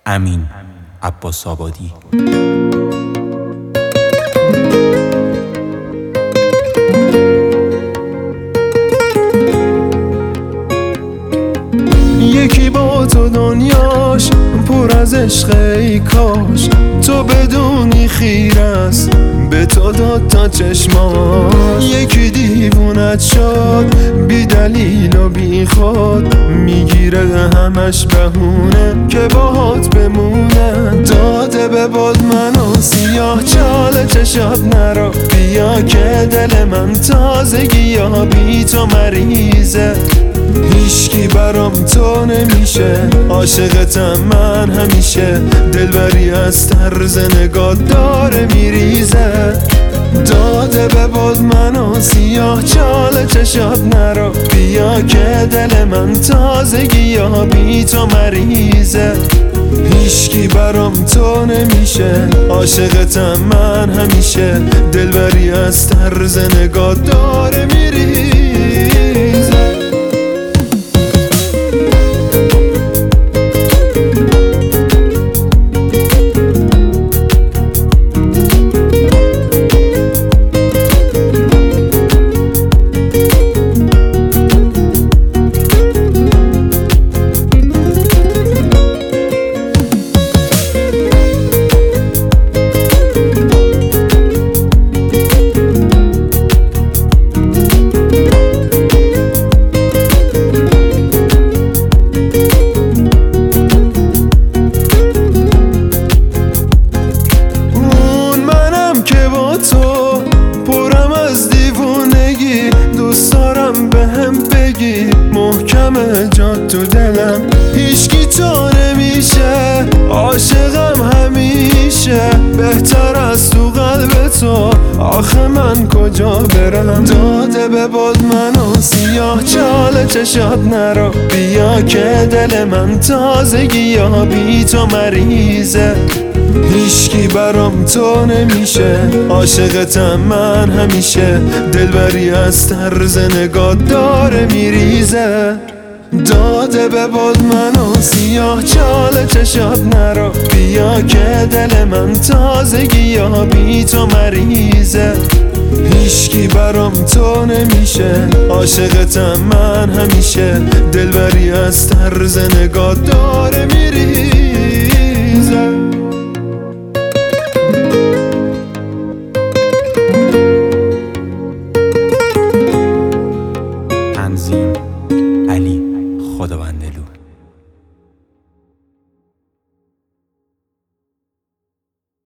امین عباس آبادی. یکی با تو دنیاش پر از عشق، ای کاش تو بدونی خیر است به تو داد تا چشماش. یکی دیوونت شد بی دلیل و بی خود، میگیره همش بهونه که باهات بمونه. داده به باد منو سیاه چال چشات نرو، بیا که دل من تازگی یا بی تو مریضه. هیچکی برام تو نمیشه، عاشقتم من همیشه. دلبری از طرز نگاه داره میریزه. داده به باد منو سیاه چال چشات نرو، بیا که دل من تازگی یا بی تو مریضه. هیچکی برام تو نمیشه، عاشقتم من همیشه. دلبری از طرز نگاه داره میریزه. تو پرم از دیوونگی، دوست دارم بهم بگی محکمه جات تو دلم. هیچکی تو نمیشه، عاشقم همیشه. بهتر از تو قلب تو، آخه من کجا برم. داده به باد منو سیاه چال چشات نرو، بیا که دل من تازگی یا بی تو مریضه. هیچکی برام تو نمیشه، عاشقتم من همیشه. دلبری از طرز نگاه داره میریزه. داده به باد منو سیاه چال چشات نرو، بیا که دل من تازگی یا بی تو مریضه. هیچکی برام تو نمیشه، عاشقتم من همیشه. دلبری از طرز نگاه داره میریزه.